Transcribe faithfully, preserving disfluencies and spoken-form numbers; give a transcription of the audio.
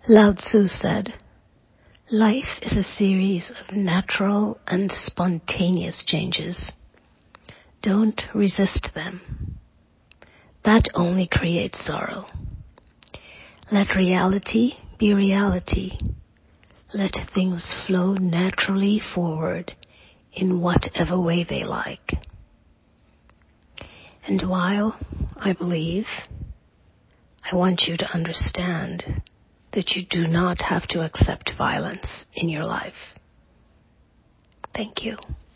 Lao Tzu said, "Life is a series of natural and spontaneous changes. Don't resist them. That only creates sorrow. Let reality be reality. Let things flow naturally forward in whatever way they like." And while I believe, I want you to understand that you do not have to accept violence in your life. Thank you.